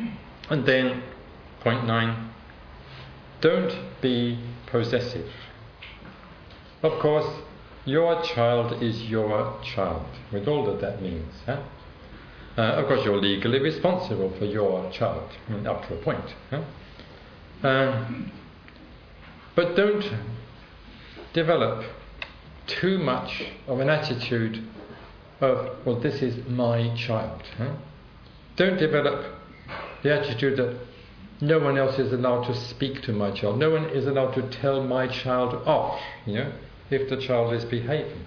And then, point 9, don't be possessive. Of course, your child is your child, with all that means. Of course, you're legally responsible for your child, up to a point. But don't develop too much of an attitude of, well, this is my child. Don't develop the attitude that no one else is allowed to speak to my child. No one is allowed to tell my child off, if the child is behaving.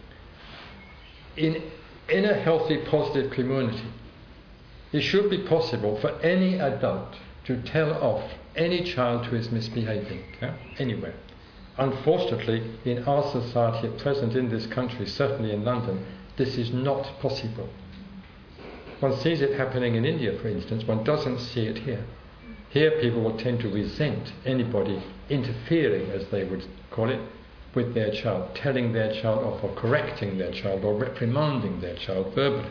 In a healthy, positive community, it should be possible for any adult to tell off any child who is misbehaving, anywhere. Unfortunately, in our society at present in this country, certainly in London, this is not possible. One sees it happening in India, for instance. One doesn't see it here. Here people will tend to resent anybody interfering, as they would call it, with their child, telling their child off or correcting their child or reprimanding their child verbally.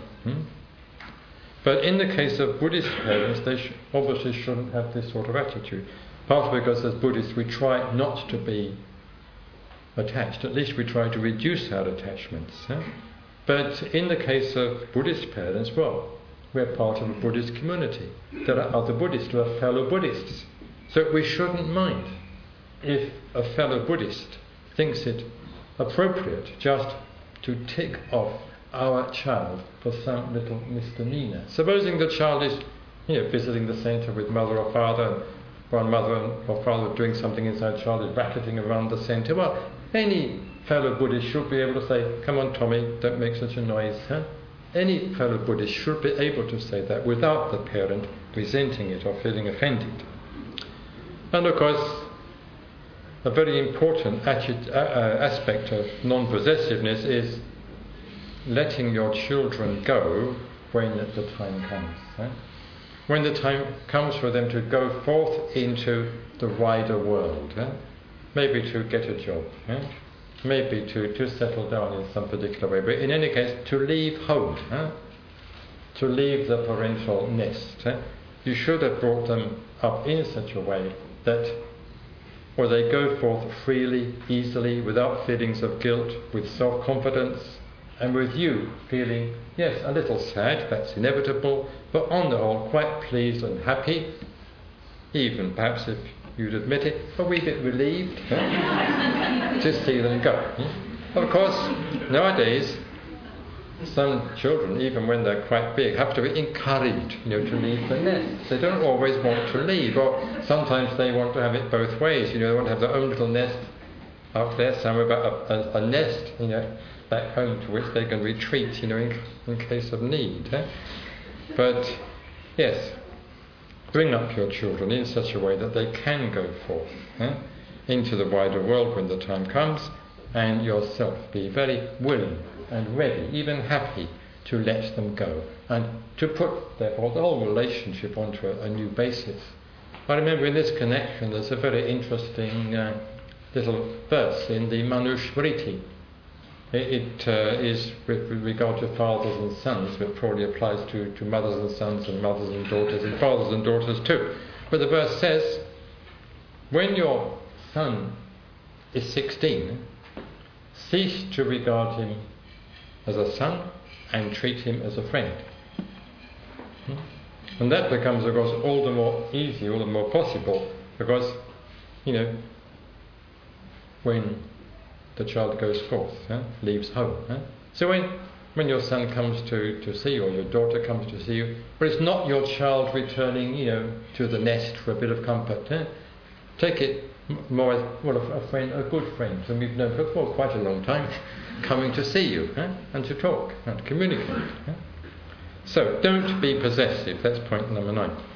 But in the case of Buddhist parents, they obviously shouldn't have this sort of attitude. Partly because as Buddhists we try not to be attached. At least we try to reduce our attachments. But in the case of Buddhist parents, well, we're part of a Buddhist community. There are other Buddhists who are fellow Buddhists. So we shouldn't mind if a fellow Buddhist thinks it appropriate just to tick off our child for some little misdemeanor. Supposing the child is, visiting the centre with mother or father, and one mother or father doing something inside, the child is racketing around the centre. Well, any fellow Buddhist should be able to say, "Come on, Tommy, don't make such a noise." Any fellow Buddhist should be able to say that without the parent resenting it or feeling offended. And of course, a very important aspect of non-possessiveness is letting your children go when the time comes. When the time comes for them to go forth into the wider world, maybe to get a job, maybe to settle down in some particular way, but in any case to leave home, to leave the parental nest. You should have brought them up in such a way that or they go forth freely, easily, without feelings of guilt, with self-confidence, and with you feeling, yes, a little sad, that's inevitable, but on the whole quite pleased and happy, even perhaps if you'd admit it, a wee bit relieved to see them go. Of course, nowadays, some children, even when they're quite big, have to be encouraged, to leave the nest. They don't always want to leave, or sometimes they want to have it both ways. They want to have their own little nest up there somewhere, but a nest, back home to which they can retreat, in case of need. But yes, bring up your children in such a way that they can go forth into the wider world when the time comes, and yourself be very willing and ready, even happy, to let them go and to put, therefore, the whole relationship onto a new basis. I remember in this connection there's a very interesting little verse in the Manusmriti. It is with regard to fathers and sons, but probably applies to mothers and sons and mothers and daughters and fathers and daughters too. But the verse says, when your son is 16, cease to regard him as a son and treat him as a friend. And that becomes, of course, all the more easy, all the more possible, because, when the child goes forth, leaves home. So when your son comes to see you, or your daughter comes to see you, but it's not your child returning, to the nest for a bit of comfort. Take it more as, a friend, a good friend, whom you've known for quite a long time, coming to see you, and to talk, and to communicate. So, don't be possessive, that's point number 9.